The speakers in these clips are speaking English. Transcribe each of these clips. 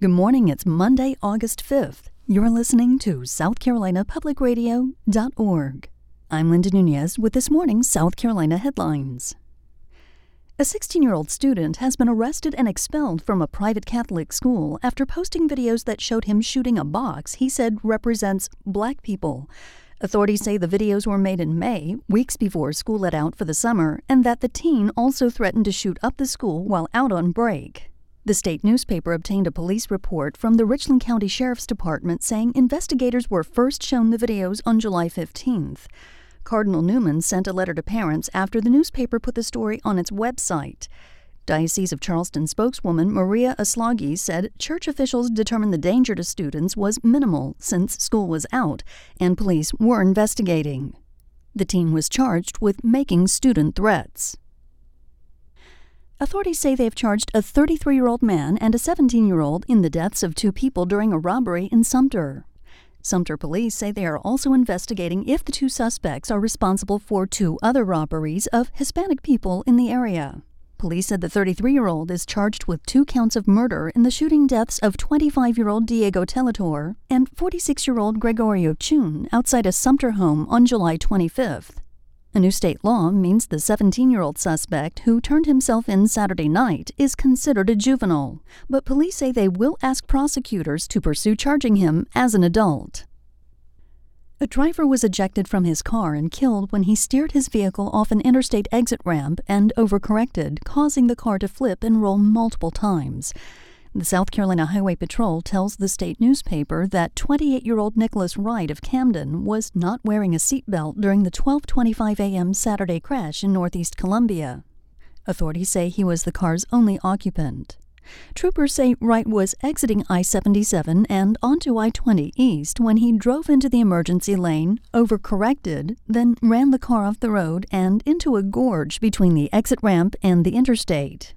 Good morning, it's Monday, August 5th. You're listening to SouthCarolinaPublicRadio.org. I'm Linda Nunez with this morning's South Carolina headlines. A 16-year-old student has been arrested and expelled from a private Catholic school after posting videos that showed him shooting a box he said represents black people. Authorities say the videos were made in May, weeks before school let out for the summer, and that the teen also threatened to shoot up the school while out on break. The state newspaper obtained a police report from the Richland County Sheriff's Department saying investigators were first shown the videos on July 15th. Cardinal Newman sent a letter to parents after the newspaper put the story on its website. Diocese of Charleston spokeswoman Maria Aslagi said church officials determined the danger to students was minimal since school was out, and police were investigating. The teen was charged with making student threats. Authorities say they have charged a 33-year-old man and a 17-year-old in the deaths of two people during a robbery in Sumter. Sumter police say they are also investigating if the two suspects are responsible for two other robberies of Hispanic people in the area. Police said the 33-year-old is charged with 2 counts of murder in the shooting deaths of 25-year-old Diego Telator and 46-year-old Gregorio Chun outside a Sumter home on July 25th. A new state law means the 17-year-old suspect, who turned himself in Saturday night, is considered a juvenile, but police say they will ask prosecutors to pursue charging him as an adult. A driver was ejected from his car and killed when he steered his vehicle off an interstate exit ramp and overcorrected, causing the car to flip and roll multiple times. The South Carolina Highway Patrol tells the state newspaper that 28-year-old Nicholas Wright of Camden was not wearing a seatbelt during the 12:25 a.m. Saturday crash in Northeast Columbia. Authorities say he was the car's only occupant. Troopers say Wright was exiting I-77 and onto I-20 East when he drove into the emergency lane, overcorrected, then ran the car off the road and into a gorge between the exit ramp and the interstate.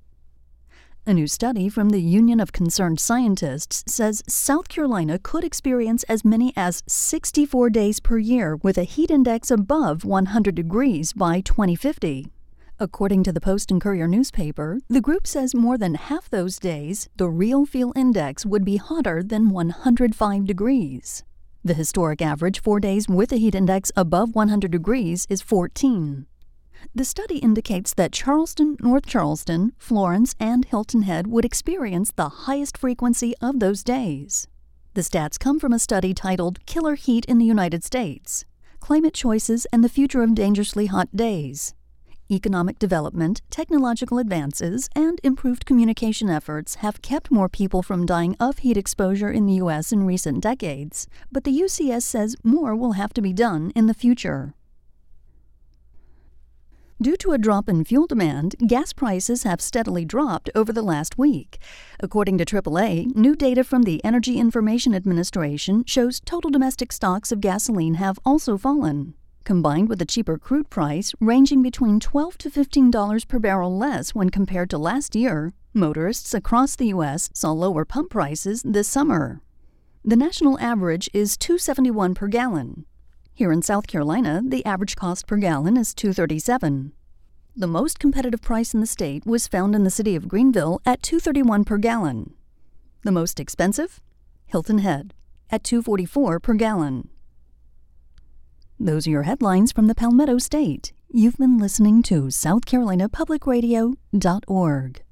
A new study from the Union of Concerned Scientists says South Carolina could experience as many as 64 days per year with a heat index above 100 degrees by 2050. According to the Post and Courier newspaper, the group says more than half those days, the real feel index would be hotter than 105 degrees. The historic average 4 days with a heat index above 100 degrees is 14. The study indicates that Charleston, North Charleston, Florence, and Hilton Head would experience the highest frequency of those days. The stats come from a study titled Killer Heat in the United States: Climate Choices and the Future of Dangerously Hot Days. Economic development, technological advances, and improved communication efforts have kept more people from dying of heat exposure in the U.S. in recent decades, but the UCS says more will have to be done in the future. Due to a drop in fuel demand, gas prices have steadily dropped over the last week. According to AAA, new data from the Energy Information Administration shows total domestic stocks of gasoline have also fallen. Combined with a cheaper crude price ranging between $12 to $15 per barrel less when compared to last year, motorists across the U.S. saw lower pump prices this summer. The national average is $2.71 per gallon. Here in South Carolina, the average cost per gallon is $2.37. The most competitive price in the state was found in the city of Greenville at $2.31 per gallon. The most expensive? Hilton Head at $2.44 per gallon. Those are your headlines from the Palmetto State. You've been listening to SouthCarolinaPublicRadio.org.